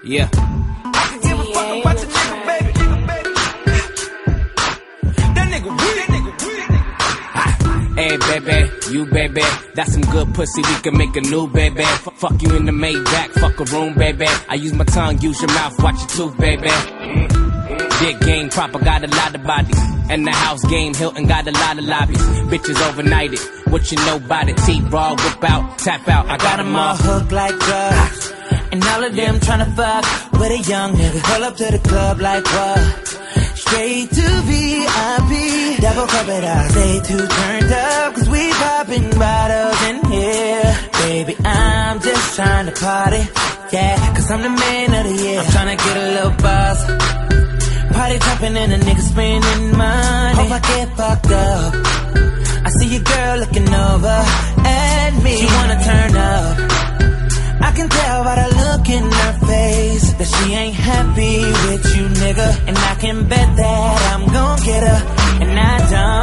Yeah. I can give a fuck about the nigga, baby. That nigga weird. Hey, baby, you baby, that's some good pussy, we can make a new baby. Fuck you in the Maybach, fuck a room, baby. I use my tongue, use your mouth, watch your tooth, baby. Dick game proper, got a lot of bodies. And the house game, Hilton got a lot of lobbies. Bitches overnighted, what you know about it? T-raw, whip out, tap out, I got them all hooked like drugs. And all of them tryna fuck with a young nigga. Pull up to the club like what? Straight to VIP, double cup it out. Stay too turned up, cause we popping bottles in here. Baby, I'm just trying to party, yeah, cause I'm the man of the year. I'm tryna get a little buzz, party jumping and a nigga spending money. Hope I get fucked up. I see your girl looking over at me. She wanna turn up, I can tell by the look in her face that she ain't happy with you, nigga. And I can bet that I'm gon' get her. And I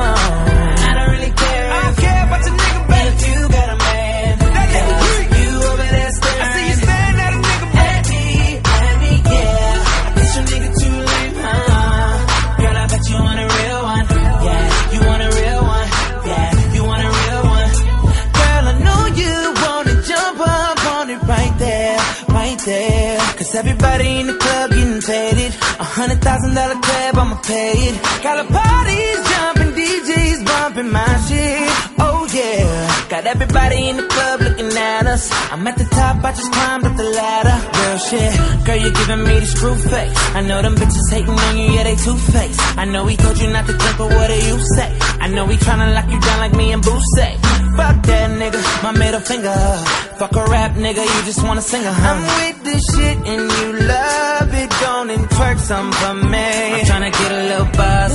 don't really care. I don't care about your nigga, baby. If you got a man, that nigga weak. You over there staring. I see you staring at a nigga, baby. At me, yeah. I guess your nigga too lame, huh? Girl, I bet you want a real one. Yeah, you want a real one. Yeah, you want a real one. Girl, I know you wanna jump up right there, right there. Cause everybody in the club getting faded. $100,000 club, I'ma pay it. Got a parties jumping, DJs bumping my shit. Oh yeah. Got everybody in the club looking at us. I'm at the top, I just climbed up the ladder. Real shit, girl, you're giving me the screw face. I know them bitches hating on you, yeah, they two-faced. I know he told you not to drink, but what do you say? I know he tryna lock you down like me and Boo say. Fuck that nigga, my middle finger. Fuck a rap nigga, you just wanna sing a I'm with this shit and you love it. Go and twerk some for me. I'm tryna get a little buzz.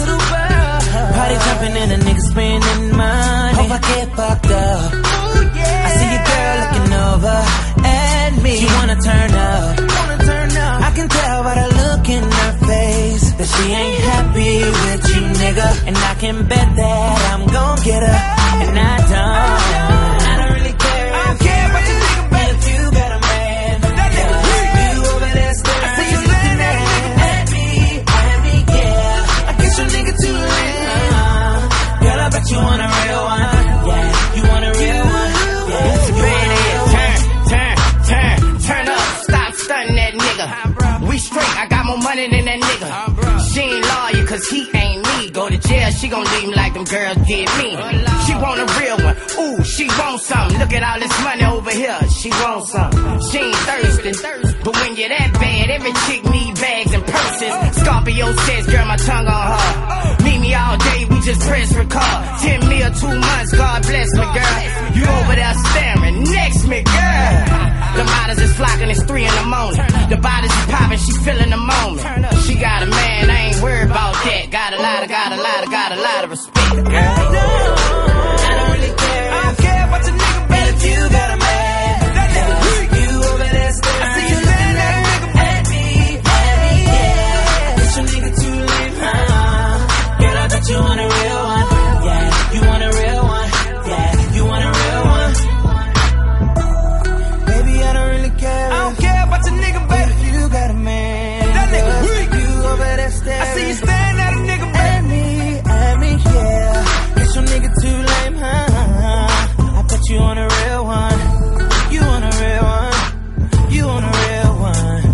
Party jumping and a nigga spending money. Hope I get fucked up. Ooh, yeah. I see your girl looking over at me. She wanna turn up. I can tell by the look in her face that she ain't happy with you, nigga. And I can bet that I'm gon' get her. And I don't really care. I don't care about your nigga, baby. If you got a man, that nigga weak. You over there staring. I see you looking at me, yeah. I guess your nigga too late. Girl, I bet you want a real one. Yeah, you want a real one. Yeah, you want a real one. Turn up, stop stunning that nigga. We straight, I got more money than that nigga. She ain't loyal cause he ain't me. Go to jail, she gon' leave me like them girls did me. She want a real one, ooh, she want something. Look at all this money over here, she want something. She ain't thirsty, but when you're that bad, every chick need bags and purses. Scorpio says, girl, my tongue on her. Meet me all day, we just press record. 10 meal, 2 months, God bless me, girl. You over there staring, next me, girl. The models is flocking, it's 3 in the morning. The bodies is popping, she feeling the moment. She got a man, I ain't worried about that. Got a lot of respect, girl. I don't really care. I don't care about your nigga, baby. If you got a man, that nigga weak. You over there staring. I see you looking at me, yeah. It's your nigga too late, huh? Girl, I bet you want a real one. Yeah, you want a real one. Yeah, you want a real one. Baby, I don't really care. I don't care about your nigga, baby. If you got a man, that nigga weak. You over there staring. I see you staring at a nigga, baby. At me, yeah. Guess your nigga too lame, huh? I bet you want a real one. You want a real one. You want a real one.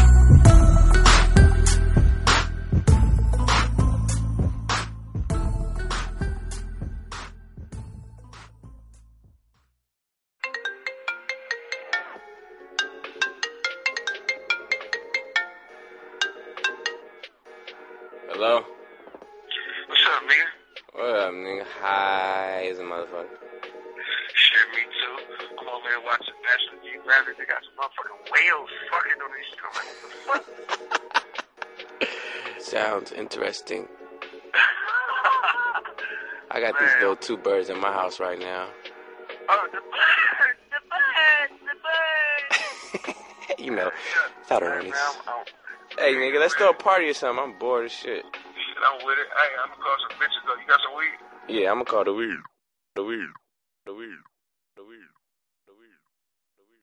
Hello? What's up, nigga? What up, nigga? High as a motherfucker. Shit, me too. I'm over here watching National Geographic. They got some motherfucking whales fucking on these shows. Like, what the fuck? Sounds interesting. I got these little 2 birds in my house right now. Oh, the birds. You know, thought of this. Hey, nigga, let's throw a party or something. I'm bored as shit. I'm with it. Hey, I'm gonna call some bitches though. You got some weed? Yeah, I'm gonna call the weed. The weed.